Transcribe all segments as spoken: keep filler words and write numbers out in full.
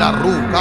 la ruca.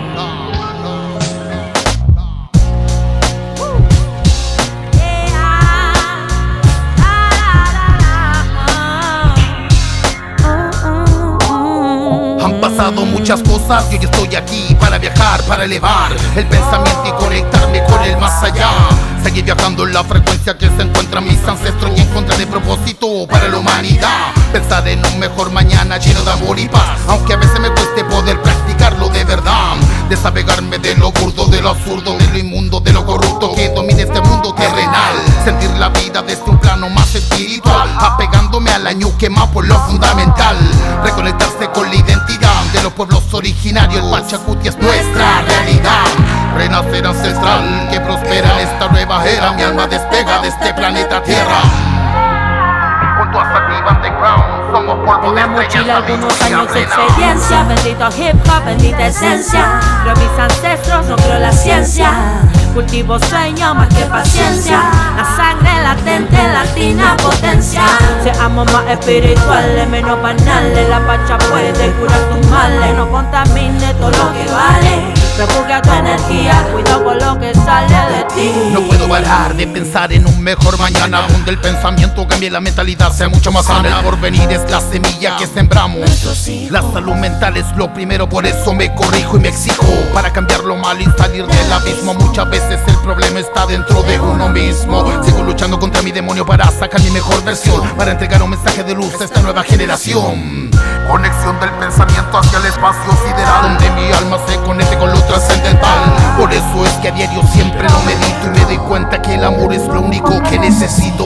Han pasado muchas cosas y hoy estoy aquí para viajar, para elevar el pensamiento y conectarme con el más allá. Seguir viajando en la frecuencia que se encuentran mis ancestros y encontrar el propósito para la humanidad. Pensar en un mejor mañana lleno de amor y paz, aunque a veces me cueste poder practicarlo de verdad. Desapegarme de lo burdo, de lo absurdo, de lo inmundo, de lo corrupto que domina este mundo terrenal. Sentir la vida desde un plano más espiritual, apegándome al año quemado por lo fundamental. Reconectarse con la identidad de los pueblos originarios. El Pachacuti es nuestra realidad. Renacer ancestral que prospera en esta nueva era. Mi alma despega de este planeta Tierra. Junto a Sativa Underground somos polvo en de la mochila algunos años de plena. experiencia. Bendito hip hop, bendita esencia. Creo mis ancestros, no creo la ciencia. Cultivo sueño más que paciencia. La sangre latente, latina potencia. Seamos más espirituales, menos banales. La pacha puede curar tus males. No contamine todo lo que vale. Refugia tu energía, cuidado con lo que sale de ti. No puedo parar de pensar en un mejor mañana, donde el pensamiento cambie, la mentalidad sea mucho más sana. El porvenir es la semilla que sembramos. La salud mental es lo primero, por eso me corrijo y me exijo para cambiar lo malo y salir del abismo. Muchas veces el problema está dentro de uno mismo. Sigo luchando contra mi demonio para sacar mi mejor versión, para entregar un mensaje de luz a esta nueva generación. Conexión del pensamiento hacia el espacio sideral, donde mi alma se conecte con lo trascendental. Por eso es que a diario siempre lo medito y me doy cuenta que el amor es lo único que necesito.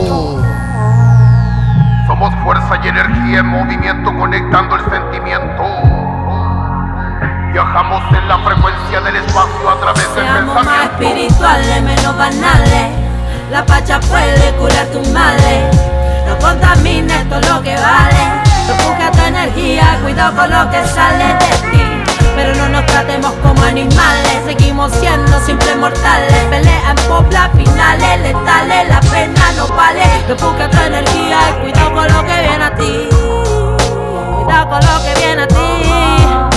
Somos fuerza y energía en movimiento, conectando el sentimiento. Viajamos en la frecuencia del espacio a través del Seamos más pensamiento. espirituales, menos banales. La pacha puede curar tus males. No contamines todo lo que vale. Refugia tu energía, cuidado con lo que sale de ti. Pero no nos tratemos como animales, seguimos siendo simples mortales. Pelea en popla, finales letales, la pena no vale. Refugia tu energía y cuidado con lo que viene a ti. Cuidado con lo que viene a ti.